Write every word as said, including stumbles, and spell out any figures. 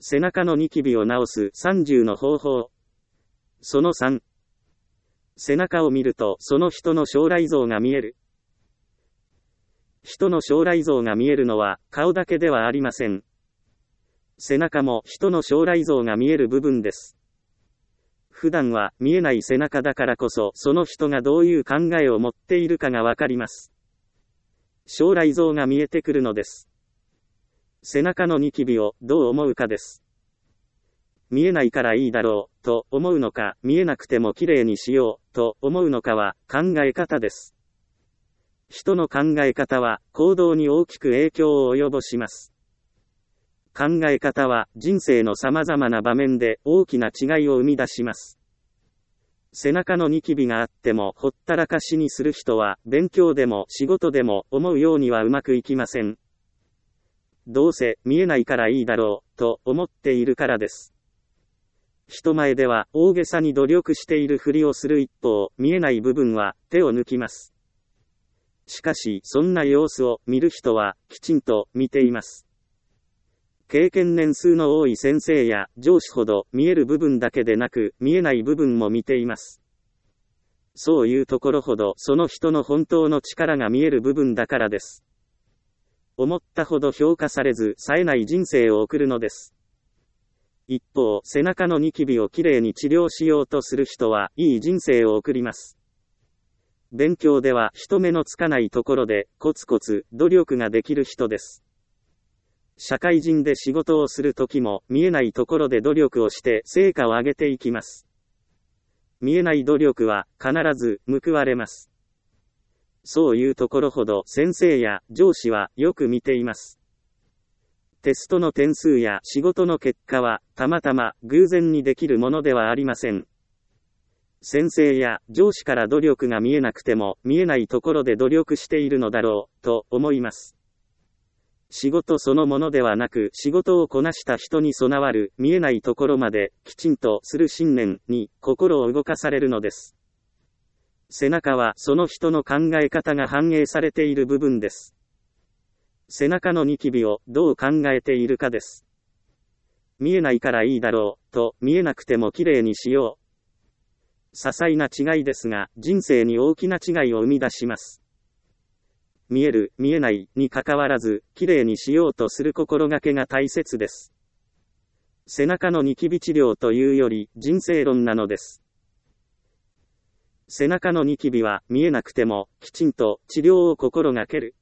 背中のニキビを治すさんじゅうの方法。そのさん。背中を見るとその人の将来像が見える。人の将来像が見えるのは顔だけではありません。背中も人の将来像が見える部分です。普段は見えない背中だからこそその人がどういう考えを持っているかがわかります。将来像が見えてくるのです。背中のニキビをどう思うかです。見えないからいいだろうと思うのか、見えなくてもきれいにしようと思うのかは考え方です。人の考え方は行動に大きく影響を及ぼします。考え方は人生の様々な場面で大きな違いを生み出します。背中のニキビがあってもほったらかしにする人は勉強でも仕事でも思うようにはうまくいきません。どうせ見えないからいいだろうと思っているからです。人前では大げさに努力しているふりをする一方、見えない部分は手を抜きます。しかしそんな様子を見る人はきちんと見ています。経験年数の多い先生や上司ほど見える部分だけでなく見えない部分も見ています。そういうところほどその人の本当の力が見える部分だからです。思ったほど評価されず冴えない人生を送るのです。一方、背中のニキビをきれいに治療しようとする人はいい人生を送ります。勉強では人目のつかないところでコツコツ努力ができる人です。社会人で仕事をするときも見えないところで努力をして成果を上げていきます。見えない努力は必ず報われます。そういうところほど先生や上司はよく見ています。テストの点数や仕事の結果はたまたま偶然にできるものではありません。先生や上司から努力が見えなくても見えないところで努力しているのだろうと思います。仕事そのものではなく仕事をこなした人に備わる見えないところまできちんとする信念に心を動かされるのです。背中はその人の考え方が反映されている部分です。背中のニキビをどう考えているかです。見えないからいいだろうと見えなくてもきれいにしよう。些細な違いですが人生に大きな違いを生み出します。見える、見えないに関わらず、きれいにしようとする心がけが大切です。背中のニキビ治療というより人生論なのです。背中のニキビは見えなくてもきちんと治療を心がける。